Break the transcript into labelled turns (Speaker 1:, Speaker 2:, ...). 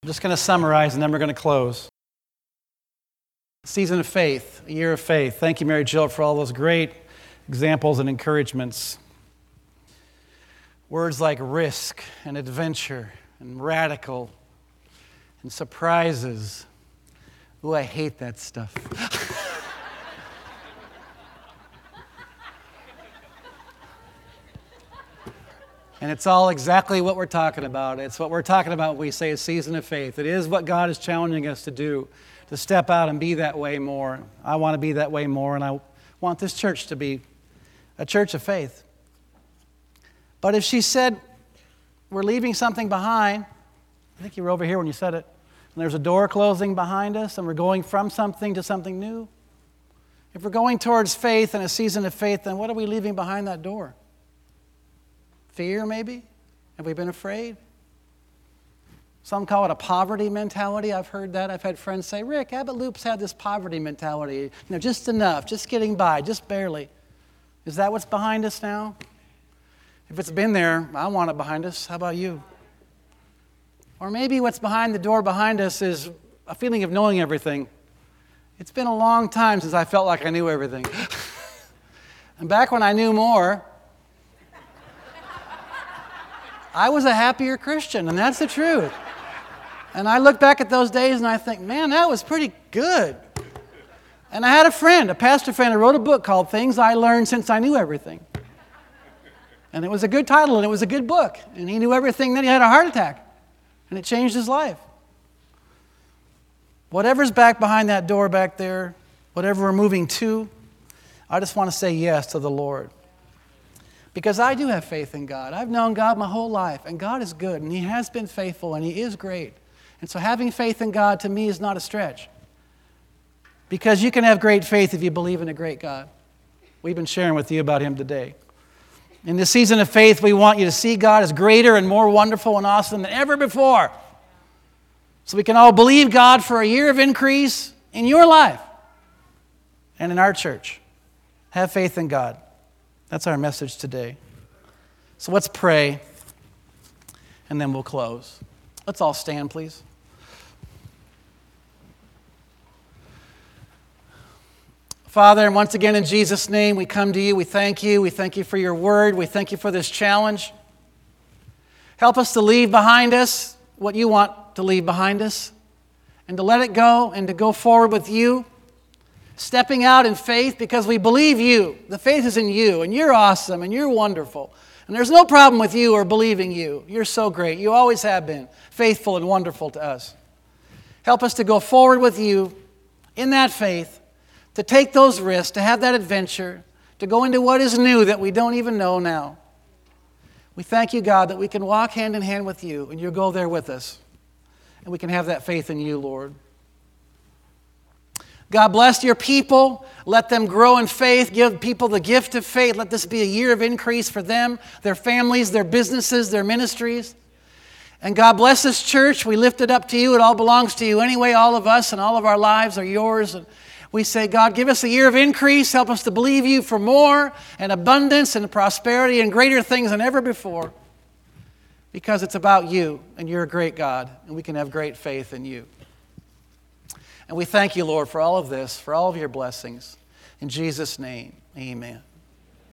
Speaker 1: just going to summarize and then we're going to close. Season of faith, a year of faith. Thank you, Mary Jill, for all those great examples and encouragements. Words like risk and adventure and radical and surprises. Ooh, I hate that stuff. And it's all exactly what we're talking about. It's what we're talking about when we say a season of faith. It is what God is challenging us to do, to step out and be that way more. I want to be that way more, and I want this church to be a church of faith. But if she said, we're leaving something behind, I think you were over here when you said it, and there's a door closing behind us, and we're going from something to something new. If we're going towards faith and a season of faith, then what are we leaving behind that door? Fear, maybe? Have we been afraid? Some call it a poverty mentality. I've heard that. I've had friends say, Rick, Abbott Loop's had this poverty mentality. Just enough, just getting by, just barely. Is that what's behind us now? If it's been there, I want it behind us. How about you? Or maybe what's behind the door behind us is a feeling of knowing everything. It's been a long time since I felt like I knew everything. And back when I knew more, I was a happier Christian, and that's the truth. And I look back at those days and I think, man, that was pretty good. And I had a friend, a pastor friend, who wrote a book called Things I Learned Since I Knew Everything. And it was a good title, and it was a good book. And he knew everything, then he had a heart attack. And it changed his life. Whatever's back behind that door back there, whatever we're moving to, I just want to say yes to the Lord. Because I do have faith in God. I've known God my whole life, and God is good, and He has been faithful, and He is great. And so having faith in God to me is not a stretch. Because you can have great faith if you believe in a great God. We've been sharing with you about Him today. In this season of faith, we want you to see God as greater and more wonderful and awesome than ever before. So we can all believe God for a year of increase in your life and in our church. Have faith in God. That's our message today. So let's pray, and then we'll close. Let's all stand, please. Father, and once again in Jesus' name, we come to you. We thank you. We thank you for your word. We thank you for this challenge. Help us to leave behind us what you want to leave behind us, and to let it go and to go forward with you. Stepping out in faith because we believe you. The faith is in you, and you're awesome, and you're wonderful. And there's no problem with you or believing you. You're so great. You always have been faithful and wonderful to us. Help us to go forward with you in that faith, to take those risks, to have that adventure, to go into what is new that we don't even know now. We thank you, God, that we can walk hand in hand with you, and you'll go there with us. And we can have that faith in you, Lord. God bless your people. Let them grow in faith. Give people the gift of faith. Let this be a year of increase for them, their families, their businesses, their ministries. And God bless this church. We lift it up to you. It all belongs to you anyway. All of us and all of our lives are yours. And we say, God, give us a year of increase. Help us to believe you for more and abundance and prosperity and greater things than ever before. Because it's about you, and you're a great God, and we can have great faith in you. And we thank you, Lord, for all of this, for all of your blessings. In Jesus' name, amen.